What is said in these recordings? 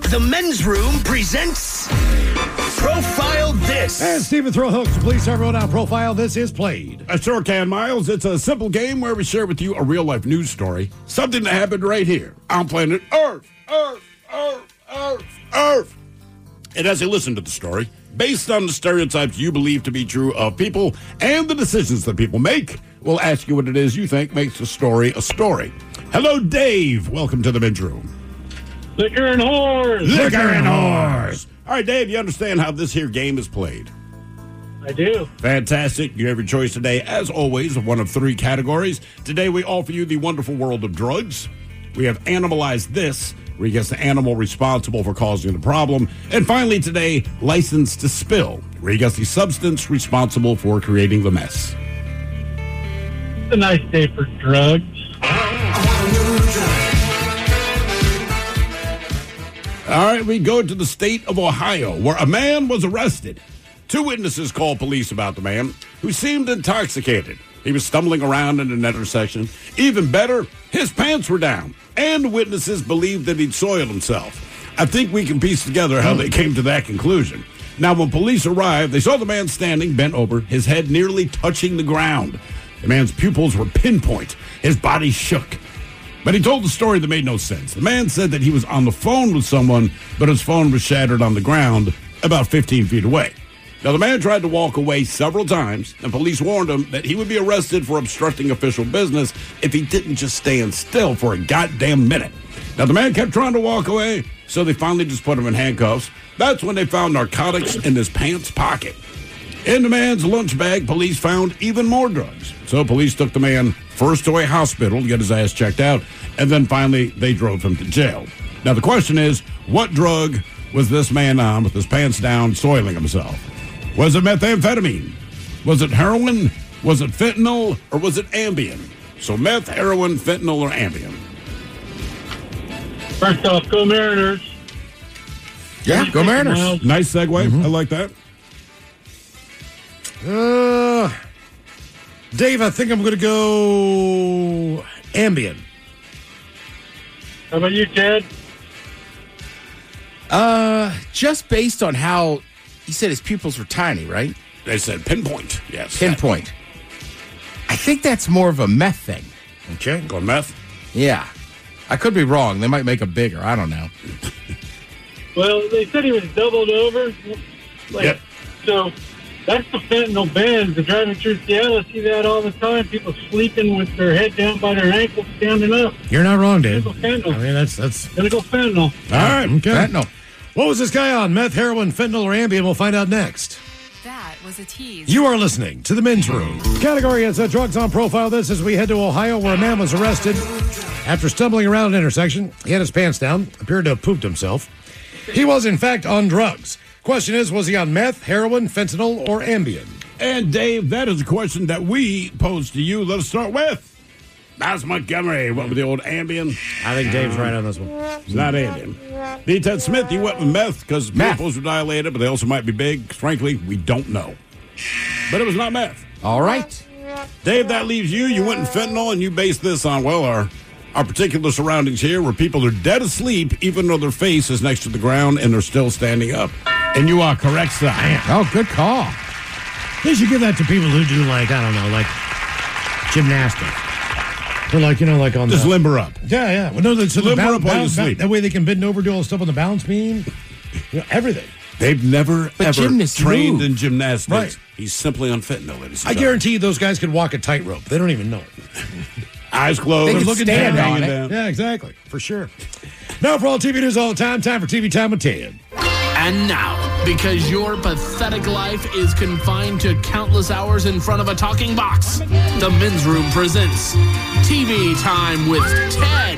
The Men's Room presents Profile This. And Stephen Throwhooks, please everyone out. Profile This is played. I sure can, Miles. It's a simple game where we share with you a real-life news story. Something that happened right here on planet Earth. Earth. And as you listen to the story, based on the stereotypes you believe to be true of people and the decisions that people make, we'll ask you what it is you think makes a story a story. Hello, Dave. Welcome to the Men's Room. Liquor and whores. All right, Dave, you understand how this here game is played? I do. Fantastic. You have your choice today, as always, of one of three categories. Today, we offer you the wonderful world of drugs. We have Animalize This, where you guess the animal responsible for causing the problem. And finally, today, License to Spill, where you guess the substance responsible for creating the mess. It's a nice day for drugs. All right, we go to the state of Ohio, where a man was arrested. Two witnesses called police about the man, who seemed intoxicated. He was stumbling around in an intersection. Even better, his pants were down, and witnesses believed that he'd soiled himself. I think we can piece together how they came to that conclusion. Now, when police arrived, they saw the man standing, bent over, his head nearly touching the ground. The man's pupils were pinpoint. His body shook. But he told the story that made no sense. The man said that he was on the phone with someone, but his phone was shattered on the ground about 15 feet away. Now, the man tried to walk away several times, and police warned him that he would be arrested for obstructing official business if he didn't just stand still for a goddamn minute. Now, the man kept trying to walk away, so they finally just put him in handcuffs. That's when they found narcotics in his pants pocket. In the man's lunch bag, police found even more drugs. So police took the man first to a hospital to get his ass checked out, and then finally they drove him to jail. Now the question is, what drug was this man on with his pants down, soiling himself? Was it methamphetamine? Was it heroin? Was it fentanyl? Or was it Ambien? So meth, heroin, fentanyl, or Ambien? First off, go Mariners. Yeah, go Mariners. Nice segue. I like that. Dave, I think I'm going to go Ambien. How about you, Ted? Just based on how he said his pupils were tiny, right? They said pinpoint. Yes. Pinpoint. I think that's more of a meth thing. Okay, go meth. Yeah. I could be wrong. They might make them bigger. I don't know. Well, they said he was doubled over. Yep. So that's the fentanyl ban. The driving through Seattle, I see that all the time. People sleeping with their head down by their ankles, standing up. You're not wrong, Dave. Fentanyl. I mean, that's... Gonna go fentanyl. All right, okay. Fentanyl. What was this guy on? Meth, heroin, fentanyl, or Ambien? We'll find out next. That was a tease. You are listening to The Men's Room. Category is drugs on Profile This as we head to Ohio, where a man was arrested after stumbling around an intersection. He had his pants down, appeared to have pooped himself. He was, in fact, on drugs. Question is, was he on meth, heroin, fentanyl, or Ambien? And Dave, that is a question that we pose to you. Let us start with Miles Montgomery. What with the old Ambien? I think Dave's right on this one. It's not Ambien. D. Ted Smith, you went with meth because pupils were dilated, but they also might be big. Frankly, we don't know. But it was not meth. All right. Dave, that leaves you. You went in fentanyl, and you based this on, well, our particular surroundings here where people are dead asleep even though their face is next to the ground and they're still standing up. And you are correct, sir. Oh, good call. They should give that to people who do, like, I don't know, like gymnastics. Or like, like on just limber up. Yeah. Well, no, so limber up while you sleep. That way they can bend over, do all the stuff on the balance beam. Everything. They've never, ever trained move. in gymnastics. Right. He's simply on fentanyl. Ladies and I guarantee those guys could walk a tightrope. They don't even know it. Eyes closed. They can looking stand down, on it. down. Yeah, exactly. For sure. Now for all TV news all the time for TV Time with Ted. And now, because your pathetic life is confined to countless hours in front of a talking box, the Men's Room presents TV Time with Ted.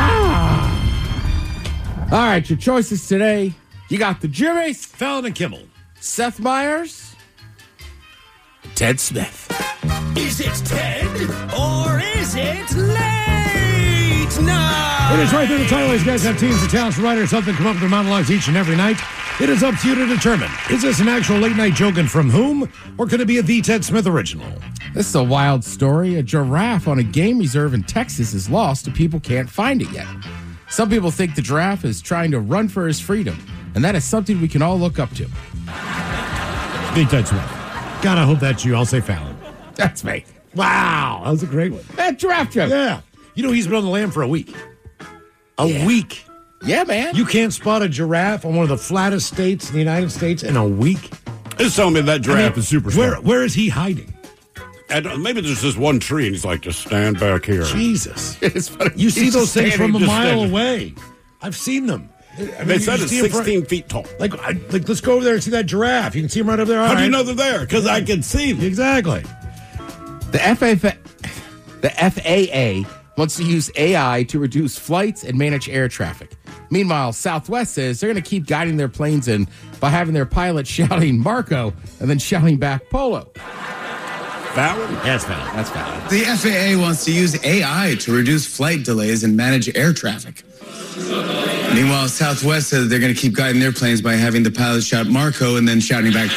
All right, your choices today. You got the Jimmys, Fallon and Kimmel, Seth Meyers, Ted Smith. Is it Ted or is it late night? It is right there. The title. These guys have teams of talents, writers, something come up with their monologues each and every night. It is up to you to determine, is this an actual late night joke and from whom, or could it be a The Ted Smith original? This is a wild story. A giraffe on a game reserve in Texas is lost and people can't find it yet. Some people think the giraffe is trying to run for his freedom, and that is something we can all look up to. Big touch one. God, I hope that's you. I'll say Fallon. That's me. Wow, that was a great one. That giraffe joke. Yeah. You know, he's been on the lam for a week. A week. Yeah, man. You can't spot a giraffe on one of the flattest states in the United States in a week. It's telling me that giraffe is super smart. Where is he hiding? And maybe there's this one tree, and he's like, just stand back here. Jesus. It's funny. You see He's those just things from a standing, mile just standing. away. I've seen them. They said it's 16 feet tall. Like, let's go over there and see that giraffe. You can see him right over there. All How do you right. know they're there? Because I can see them. Exactly. The FAA wants to use AI to reduce flights and manage air traffic. Meanwhile, Southwest says they're going to keep guiding their planes in by having their pilots shouting Marco and then shouting back Polo. Fallon? That's Fallon. That's valid. The FAA wants to use AI to reduce flight delays and manage air traffic. Meanwhile, Southwest says they're going to keep guiding their planes by having the pilots shout Marco and then shouting back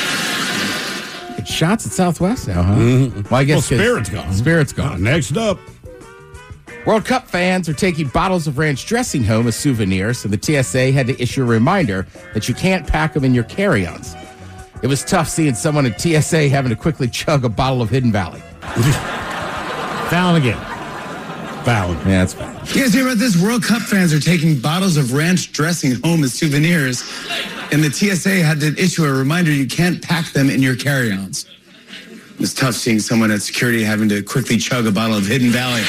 Polo. It's shots at Southwest now, huh? Mm-hmm. Well, I guess Spirit's gone. Spirit's gone. Next up. World Cup fans are taking bottles of ranch dressing home as souvenirs, so the TSA had to issue a reminder that you can't pack them in your carry-ons. It was tough seeing someone at TSA having to quickly chug a bottle of Hidden Valley. Fallon again. Fallon. Yeah, that's fine. You guys hear about this? World Cup fans are taking bottles of ranch dressing home as souvenirs, and the TSA had to issue a reminder you can't pack them in your carry-ons. It was tough seeing someone at security having to quickly chug a bottle of Hidden Valley.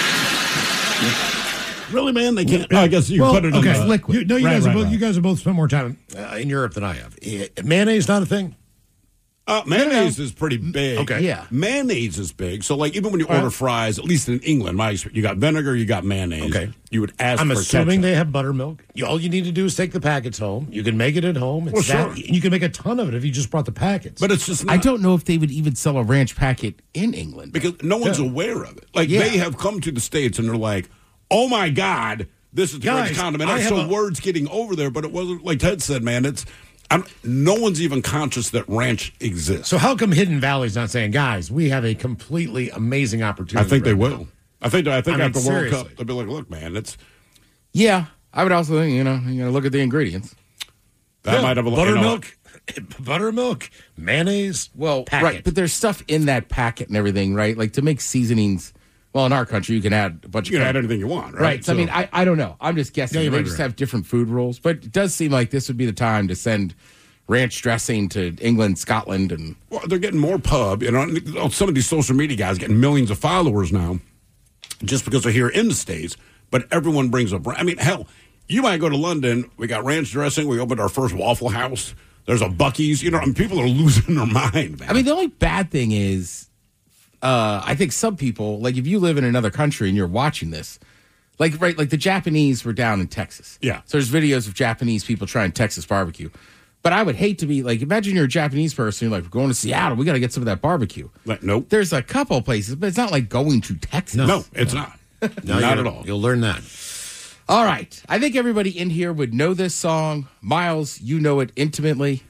Really, man? They can't. I guess you put it in okay. the liquid. You Right, you guys have both spent more time in Europe than I have. Mayonnaise not a thing? Mayonnaise is pretty big. Okay. Yeah. Mayonnaise is big. So, like, even when you order fries, at least in England, you got vinegar, you got mayonnaise. Okay. You would ask I'm for assuming ketchup. they have buttermilk. All you need to do is take the packets home. You can make it at home. It's Well, sure. You can make a ton of it if you just brought the packets. But it's just not. I don't know if they would even sell a ranch packet in England. Because no one's aware of it. Like, Yeah. they have come to the States and they're like, oh, my God, this is the Guys, greatest condiment. I have So a- word's getting over there, but it wasn't, like Ted said, man, no one's even conscious that ranch exists. So how come Hidden Valley's not saying, guys, we have a completely amazing opportunity? I think they right will. now. I think mean, after World seriously. Cup, they'll be like, look, man, Yeah, I would also think, you got to look at the ingredients. that might have a buttermilk, buttermilk, mayonnaise. Well, packet. right, but there's stuff in that packet and everything, right? Like to make seasonings. Well, in our country, you can add a bunch You can of add anything you want, right? Right. So, I mean, I don't know. I'm just guessing. Yeah, you They might be just right. have different food rules, but it does seem like this would be the time to send ranch dressing to England, Scotland, and Well, they're getting more pub. Some of these social media guys getting millions of followers now just because they're here in the States, but everyone brings up. I mean, hell, you might go to London. We got ranch dressing. We opened our first Waffle House. There's a Buc-ee's. People are losing their mind, man. I mean, the only bad thing is, I think some people, like if you live in another country and you're watching this, like the Japanese were down in Texas. Yeah. So there's videos of Japanese people trying Texas barbecue. But I would hate to be like, imagine you're a Japanese person, you're like, we're going to Seattle, we got to get some of that barbecue. Like, nope. There's a couple places, but it's not like going to Texas. No, it's not. No, Not at all. You'll learn that. All right. I think everybody in here would know this song. Miles, you know it intimately.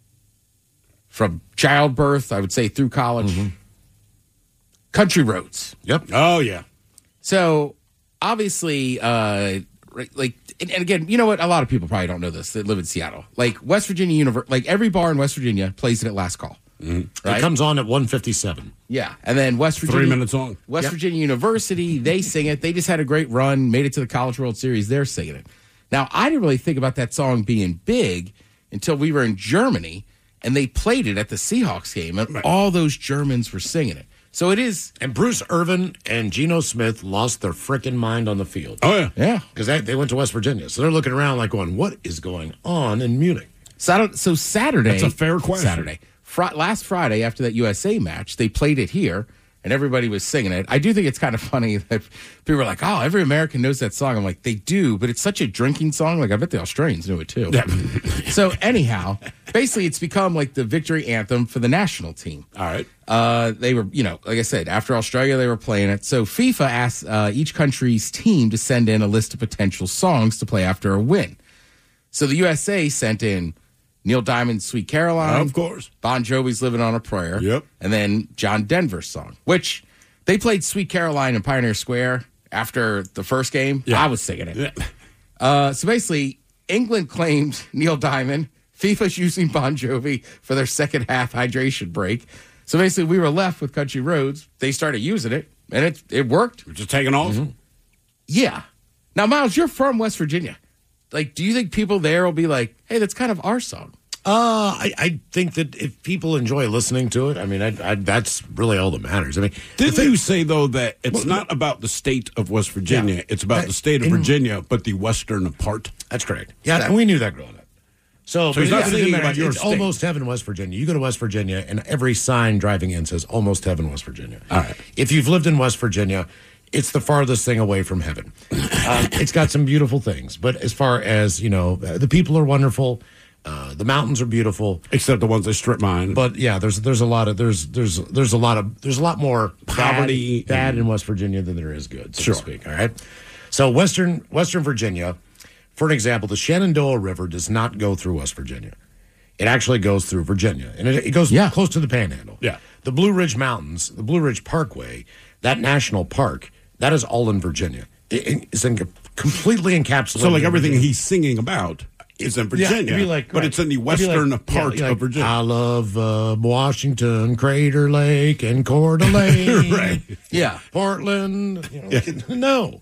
From childbirth, I would say through college. Mm-hmm. Country Roads. Yep. Oh, yeah. So, obviously, and again, you know what? A lot of people probably don't know this that live in Seattle. Like West Virginia every bar in West Virginia plays it at last call. Mm-hmm. It comes on at 1:57. Yeah. And then West Virginia. 3-minute song. West Virginia University, they sing it. They just had a great run, made it to the College World Series. They're singing it. Now, I didn't really think about that song being big until we were in Germany and they played it at the Seahawks game, and all those Germans were singing it. So it is. And Bruce Irvin and Geno Smith lost their frickin' mind on the field. Oh, yeah. Yeah. Because they went to West Virginia. So they're looking around like going, what is going on in Munich? So Saturday. That's a fair question. Saturday. Last Friday, after that USA match, they played it here, and everybody was singing it. I do think it's kind of funny that people are like, oh, every American knows that song. I'm like, they do, but it's such a drinking song. Like, I bet the Australians knew it too. So anyhow, basically, it's become like the victory anthem for the national team. All right. They were, like I said, after Australia, they were playing it. So FIFA asked each country's team to send in a list of potential songs to play after a win. So the USA sent in Neil Diamond's Sweet Caroline. Of course. Bon Jovi's Living on a Prayer. Yep. And then John Denver's song, which they played Sweet Caroline in Pioneer Square after the first game. Yeah. I was singing it. Yeah. So basically, England claimed Neil Diamond. FIFA's using Bon Jovi for their second half hydration break. So basically, we were left with Country Roads. They started using it, and it worked. We're just taking off. Mm-hmm. Yeah. Now, Miles, you're from West Virginia. Like, do you think people there will be like, hey, that's kind of our song? I think that if people enjoy listening to it, I mean, that's really all that matters. I mean, Didn't you say, though, that it's not about the state of West Virginia, Yeah. it's about the state of Virginia, but the western part? That's correct. Yeah, and we knew that growing up. So he's not it doesn't singing matter. about your It's state. almost heaven, West Virginia. You go to West Virginia, and every sign driving in says almost heaven, West Virginia. All right. If you've lived in West Virginia, it's the farthest thing away from heaven. It's got some beautiful things, but as far as, the people are wonderful. The mountains are beautiful, Except the ones that strip mine. but yeah, there's a lot more Poverty bad in West Virginia than there is good, so Sure. to speak. All right. So Western Virginia, for an example, the Shenandoah River does not go through West Virginia. It actually goes through Virginia, and it goes close to the Panhandle. Yeah. The Blue Ridge Mountains, the Blue Ridge Parkway, that national park, that is all in Virginia. It's completely encapsulated. so, like, in everything Virginia. he's singing about is in Yeah, Virginia, it'd be like, but right. it's in the It'd be western like- part yeah, of like, Virginia. I love Washington, Crater Lake, and Coeur d'Alene. Right. Yeah. Portland. No.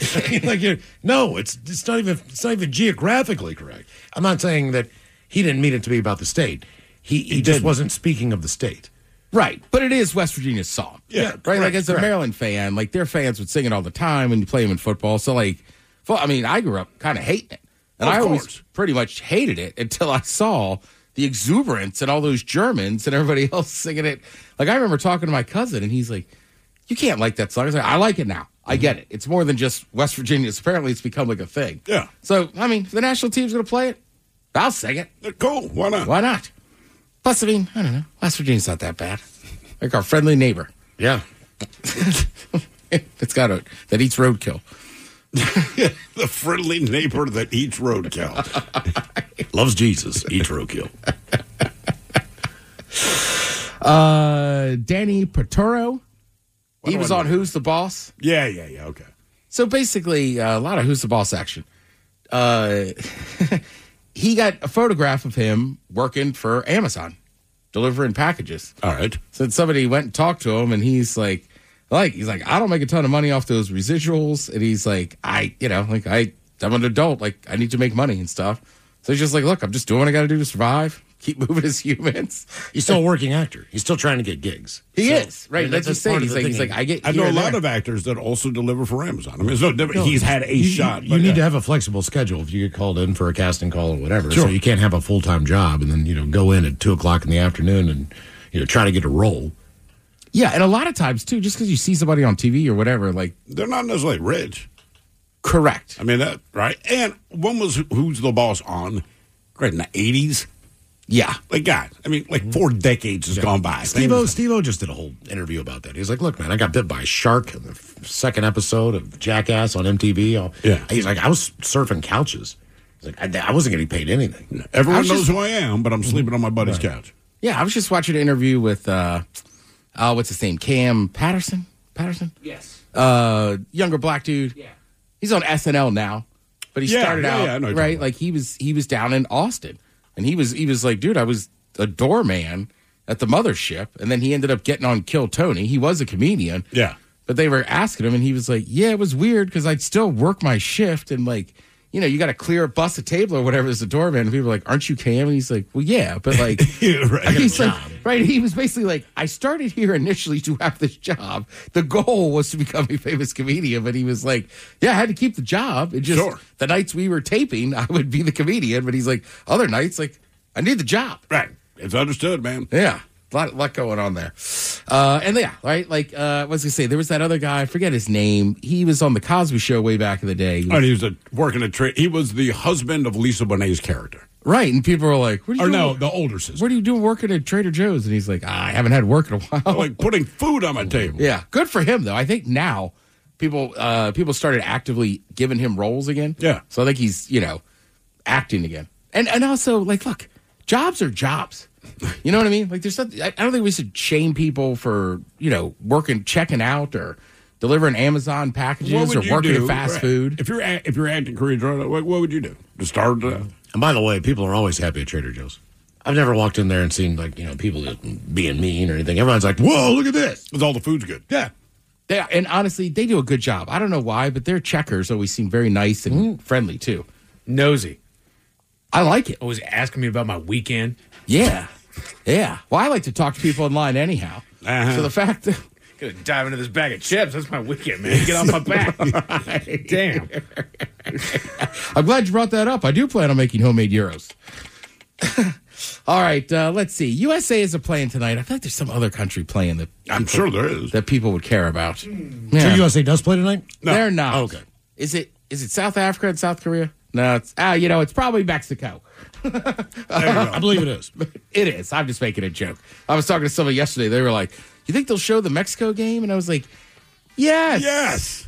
No, it's not even geographically correct. I'm not saying that he didn't mean it to be about the state. He just didn't. wasn't speaking of the state. Right. But it is West Virginia's song. Yeah, Right. Like, correct, as a correct. Maryland fan, like, their fans would sing it all the time when you play them in football. So, like, I grew up kind of hating it. And Of I always course. pretty much hated it until I saw the exuberance and all those Germans and everybody else singing it. Like, I remember talking to my cousin, and he's like, you can't like that song. I was like, I like it now. I get it. It's more than just West Virginia. Apparently, it's become like a thing. Yeah. So, I mean, if the national team's going to play it, I'll sing it. Cool. Why not? Why not? Plus, I mean, I don't know. West Virginia's not that bad. Like our friendly neighbor. Yeah. That eats roadkill. The friendly neighbor that eats roadkill. Loves Jesus. Eats roadkill. Danny Paturo. He do was I on know? Who's the Boss? Yeah, okay. So basically, a lot of Who's the Boss action. He got a photograph of him working for Amazon, delivering packages. All right. So somebody went and talked to him, and he's like, I don't make a ton of money off those residuals. And he's like, I'm an adult. Like, I need to make money and stuff. So he's just like, look, I'm just doing what I got to do to survive. Keep moving as humans. He's still a working actor. He's still trying to get gigs. He So, is. Right. yeah, That's that's just saying. part of He's the like, thing. I get I here know a and lot there. of actors that also deliver for Amazon. I mean, it's no different. He's had a shot. You but, need to have a flexible schedule if you get called in for a casting call or whatever. Sure. So you can't have a full-time job and then, go in at 2:00 in the afternoon and, try to get a role. Yeah, and a lot of times too, just because you see somebody on TV or whatever, like they're not necessarily rich. correct. I mean, that, right? And when was Who's the Boss on? Right in the 80s? Yeah. Like, God, I mean, like 4 decades has gone by. Steve-O just did a whole interview about that. He's like, look, man, I got bit by a shark in the second episode of Jackass on MTV. Yeah. He's like, I was surfing couches. He's like, I wasn't getting paid anything. Everyone was knows just- who I am, but I'm sleeping on my buddy's couch. Yeah, I was just watching an interview with what's his name? Cam Patterson? Yes. Younger black dude. Yeah. He's on SNL now. But he Yeah, started yeah, out yeah, I know you're right, talking like he was down in Austin. And he was like, dude, I was a doorman at the mothership, and then he ended up getting on Kill Tony. He was a comedian. Yeah. But they were asking him, and he was like, yeah, it was weird because I'd still work my shift, and like, you got to clear, bust a table or whatever as a doorman. And people were like, aren't you Cam? And he's like, well, yeah, but like, Right. he's like, right. He was basically like, I started here initially to have this job. The goal was to become a famous comedian, but he was like, yeah, I had to keep the job. It just, Sure. the nights we were taping, I would be the comedian, but he's like, other nights, like, I need the job. Right. It's understood, man. Yeah. Lot going on there. And yeah, right? Like, what was I going to say? There was that other guy, I forget his name. He was on The Cosby Show way back in the day. And he was working a trade. He was the husband of Lisa Bonet's character. Right. And people were like, what are you Or doing? no, the older sister. What are you doing working at Trader Joe's? And he's like, I haven't had work in a while. Like putting food on my table. Yeah. Good for him, though. I think now people started actively giving him roles again. Yeah. So I think he's, acting again. And also, like, look, jobs are jobs. You know what I mean? Like, there's something, I don't think we should shame people for, working, checking out or delivering Amazon packages What would or you working do? at fast Right. food. If you're acting Korean drone, what would you do? To start And by the way, people are always happy at Trader Joe's. I've never walked in there and seen, like, people just being mean or anything. Everyone's like, whoa, look at this. because all the food's good. Yeah. And honestly, they do a good job. I don't know why, but their checkers always seem very nice and friendly, too. Nosy. I like it. Always asking me about my weekend. Yeah. Yeah. Well, I like to talk to people in line anyhow. Uh-huh. So the fact that... Gonna dive into this bag of chips. That's my weekend, man. Get off my back. Damn. I'm glad you brought that up. I do plan on making homemade gyros. All right, let's see. USA is playing tonight. I feel like there's some other country playing that I'm sure there is. that people would care about. So Yeah. USA does play tonight? No. They're not. Oh, okay. Is it South Africa and South Korea? No, it's probably Mexico. I believe it is. It is. I'm just making a joke. I was talking to somebody yesterday. They were like, "You think they'll show the Mexico game?" And I was like, "Yes, Yes.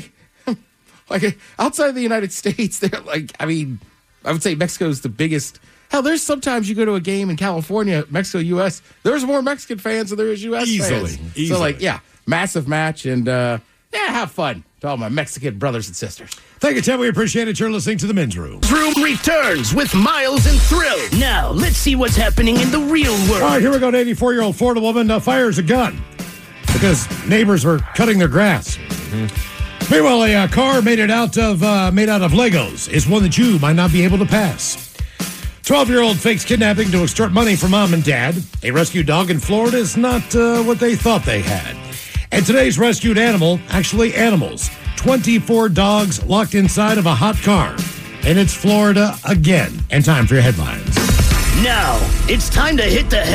Like outside the United States, they're like. I mean, I would say Mexico's the biggest. Hell, there's sometimes you go to a game in California, Mexico, U.S. There's more Mexican fans than there is U.S. Easily. fans. Easily. So, like, yeah, massive match and have fun to all my Mexican brothers and sisters. Thank you, Tim. We appreciate it. You're listening to The Men's Room. Room returns with Miles and Thrill. Now, let's see what's happening in the real world. All right, here we go. An 84-year-old Florida woman fires a gun because neighbors were cutting their grass. Meanwhile, a car made out of Legos is one that you might not be able to pass. 12-year-old fakes kidnapping to extort money from mom and dad. A rescued dog in Florida is not what they thought they had. And today's rescued animal, actually animals, 24 dogs locked inside of a hot car. And it's Florida again. And time for your headlines. Now, it's time to hit the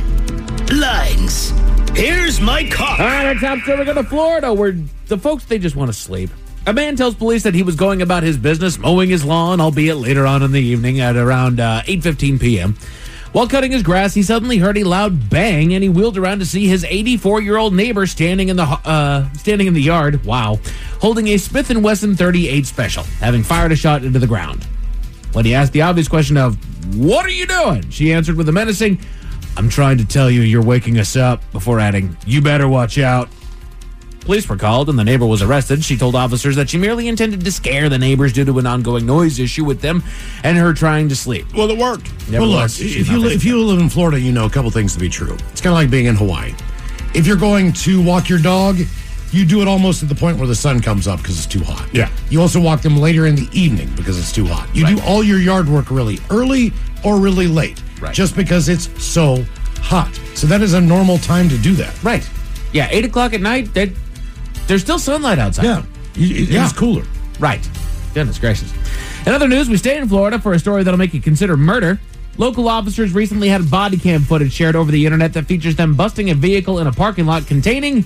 headlines. Here's my car. All right, our top story. We go to Florida, where the folks, they just want to sleep. A man tells police that he was going about his business, mowing his lawn, albeit later on in the evening at around 8:15 p.m. While cutting his grass, he suddenly heard a loud bang, and he wheeled around to see his 84-year-old neighbor standing in the yard. Wow, holding a Smith & Wesson 38 Special, having fired a shot into the ground. When he asked the obvious question of, "What are you doing?" she answered with a menacing, "I'm trying to tell you you're waking us up," before adding, "You better watch out." Police were called and the neighbor was arrested. She told officers that she merely intended to scare the neighbors due to an ongoing noise issue with them and her trying to sleep. Well, it worked. Well, look, Nevertheless, she's not if you live in Florida, you know a couple things to be true. It's kind of like being in Hawaii. If you're going to walk your dog, you do it almost at the point where the sun comes up because it's too hot. Yeah. You also walk them later in the evening because it's too hot. You do all your yard work really early or really late, just because it's so hot. So that is a normal time to do that. Right. Yeah, 8 o'clock at night, there's still sunlight outside. Yeah. It's cooler. Right. Goodness gracious. In other news, we stay in Florida for a story that'll make you consider murder. Local officers recently had body cam footage shared over the internet that features them busting a vehicle in a parking lot containing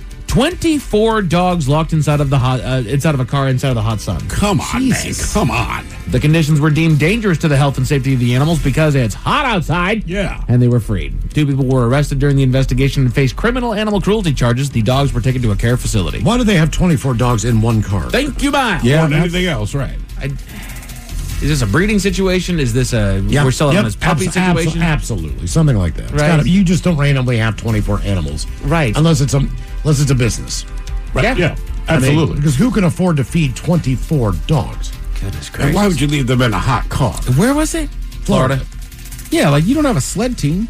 24 dogs locked inside of a car inside of the hot sun. Come on, man. Come on. The conditions were deemed dangerous to the health and safety of the animals because it's hot outside. Yeah. And they were freed. 2 people were arrested during the investigation and faced criminal animal cruelty charges. The dogs were taken to a care facility. Why do they have 24 dogs in one car? Thank you, Miles. More than anything else, right? Is this a breeding situation? Is this we're selling them as puppy situation? Absolutely. Something like that. It's Right. gotta- you just don't randomly have 24 animals. Right. Unless it's a business. Right. Yeah. I mean, Absolutely. because who can afford to feed 24 dogs? Goodness And gracious. why would you leave them in a hot car? Where was it? Florida. Yeah, like you don't have a sled team.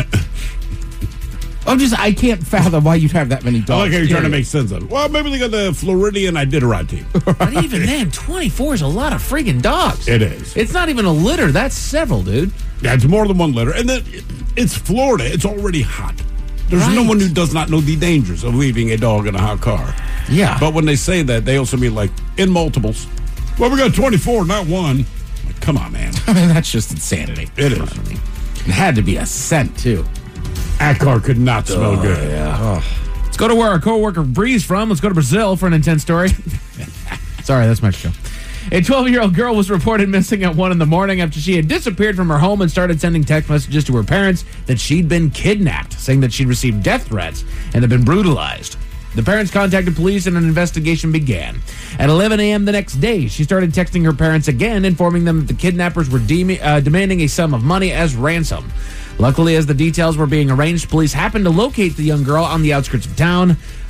I can't fathom why you'd have that many I dogs. like how you're trying to period. make sense of it. Well, maybe they got the Floridian Iditarod team. But even then, 24 is a lot of freaking dogs. It is. It's not even a litter. That's several, dude. Yeah, it's more than one litter. And then it's Florida. It's already hot. There's no Right. one who does not know the dangers of leaving a dog in a hot car. Yeah. But when they say that, they also mean like in multiples. Well, we got 24, not one. Like, come on, man. I mean, that's just insanity. It is. It had to be a scent, too. That car could not smell good. Yeah. Let's go to where our coworker Bree's from. Let's go to Brazil for an intense story. Sorry, that's my show. A 12-year-old girl was reported missing at 1 in the morning after she had disappeared from her home and started sending text messages to her parents that she'd been kidnapped, saying that she'd received death threats and had been brutalized. The parents contacted police and an investigation began. At 11 a.m. the next day, she started texting her parents again, informing them that the kidnappers were demanding a sum of money as ransom. Luckily, as the details were being arranged, police happened to locate the young girl on the outskirts of town.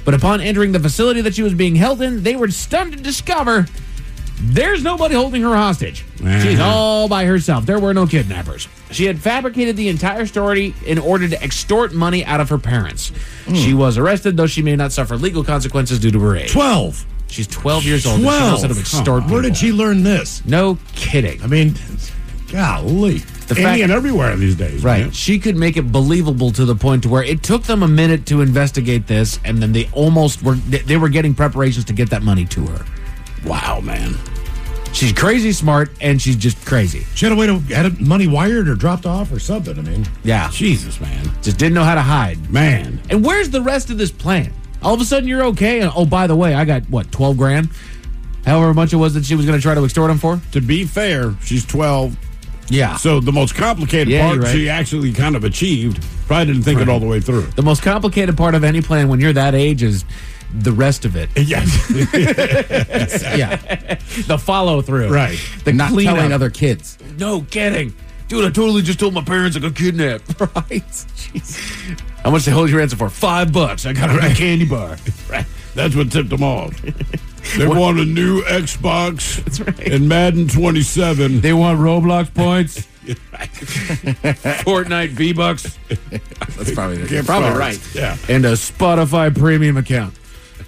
But upon entering the facility that she was being held in, they were stunned to discover there's nobody holding her hostage. She's all by herself. There were no kidnappers. She had fabricated the entire story in order to extort money out of her parents. She was arrested, though she may not suffer legal consequences due to her age. 12. She's 12 years old. 12. She knows how to extort Where did people. she learn this? No kidding. I mean, golly. The Any and everywhere these days. Right. Man. She could make it believable to the point to where it took them a minute to investigate this, and then they were getting preparations to get that money to her. Wow, man. She's crazy smart, and she's just crazy. She had a way to had money wired or dropped off or something. I mean, Yeah. Jesus, man. Just didn't know how to hide. Man. And where's the rest of this plan? All of a sudden, you're okay. And, oh, by the way, I got, 12 grand? However much it was that she was going to try to extort him for? To be fair, she's 12. Yeah. So the most complicated Yeah, part you're right. she actually kind of achieved. Probably didn't think it all the way through. The most complicated part of any plan when you're that age is the rest of it. Yes. Yeah. The follow through. Right. The Not cleanup. telling other kids. No kidding. Dude, I totally just told my parents I got kidnapped. Right? Jeez. How much they hold you ransom for? $5. I got a candy bar. Right. That's what tipped them off. They want a new Xbox and Madden 27. They want Roblox points. Fortnite V-Bucks. That's probably Gift probably cards. right. Yeah. And a Spotify premium account.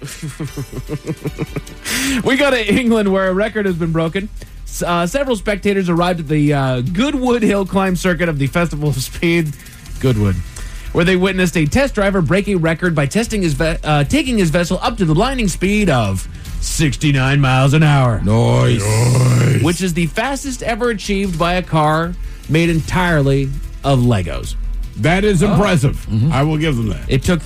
We go to England, where a record has been broken. Several spectators arrived at the Goodwood Hill Climb circuit of the Festival of Speed, Goodwood, where they witnessed a test driver break a record by taking his vessel up to the blinding speed of 69 miles an hour. Nice. Which is the fastest ever achieved by a car made entirely of Legos. That is impressive. I will give them that. It took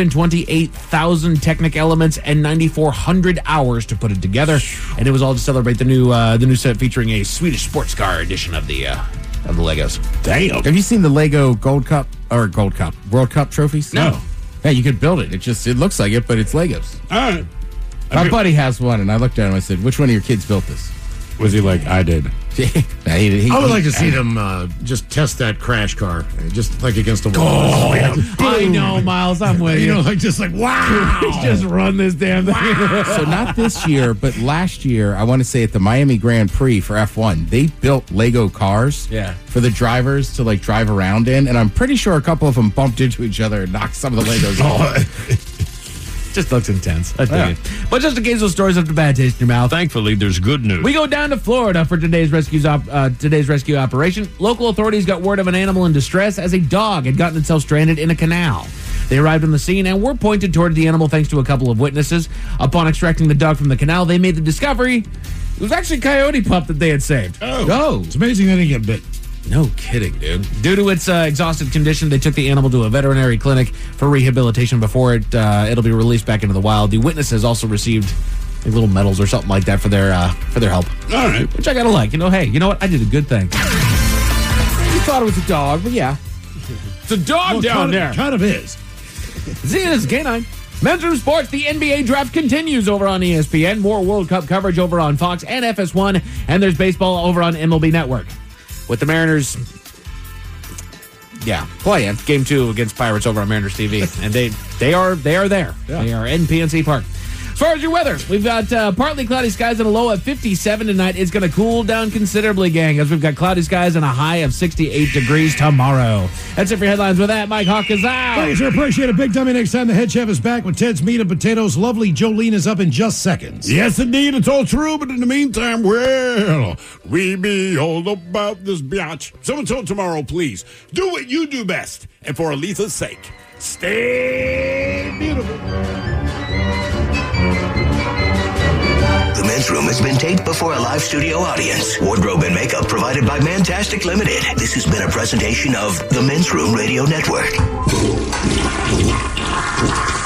328,000 Technic elements and 9,400 hours to put it together, and it was all to celebrate the new set featuring a Swedish sports car edition of the Legos. Damn. Have you seen the Lego World Cup trophies? No. Yeah, you could build it. It looks like it, but it's Legos. All right. My buddy has one, and I looked at him. I said, "Which one of your kids built this?" Was he like, I did? I would like to see them just test that crash car, just like against the wall. Oh, yeah. I know, Miles. I'm with you. Like wow. Just run this damn thing. So not this year, but last year, I want to say at the Miami Grand Prix for F1, they built Lego cars for the drivers to like drive around in, and I'm pretty sure a couple of them bumped into each other and knocked some of the Legos off. Just looks intense. I dig it. But just in case those stories have a bad taste in your mouth, Thankfully, there's good news. we go down to Florida for today's rescue operation. Local authorities got word of an animal in distress as a dog had gotten itself stranded in a canal. They arrived on the scene and were pointed toward the animal thanks to a couple of witnesses. Upon extracting the dog from the canal, they made the discovery it was actually a coyote pup that they had saved. Oh, it's amazing they didn't get bit. No kidding, dude. Due to its exhausted condition, they took the animal to a veterinary clinic for rehabilitation before it'll be released back into the wild. The witnesses also received like little medals or something like that for their help. All right. Which I gotta like. Hey, you know what? I did a good thing. You thought it was a dog, but yeah. It's a dog down there. Kind of is. See, this is K9. Men's Room Sports, the NBA draft continues over on ESPN. More World Cup coverage over on Fox and FS1. And there's baseball over on MLB Network. With the Mariners, playing Game 2 against Pirates over on Mariners TV. And they are there. Yeah. They are in PNC Park. As far as your weather, we've got partly cloudy skies and a low of 57 tonight. It's going to cool down considerably, gang, as we've got cloudy skies and a high of 68 degrees tomorrow. That's it for headlines. With that, Mike Hawk is out. Thanks, sir. Appreciate it. Big dummy next time. The head chef is back with Ted's Meat and Potatoes. Lovely Jolene is up in just seconds. Yes, indeed. It's all true. But in the meantime, well, we be all about this biatch. So until tomorrow, please do what you do best. And for Aletha's sake, stay beautiful. The Men's Room has been taped before a live studio audience. Wardrobe and makeup provided by Mantastic Limited. This has been a presentation of the Men's Room Radio Network.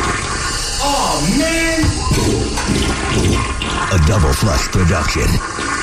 Oh, man! A Double Flush production.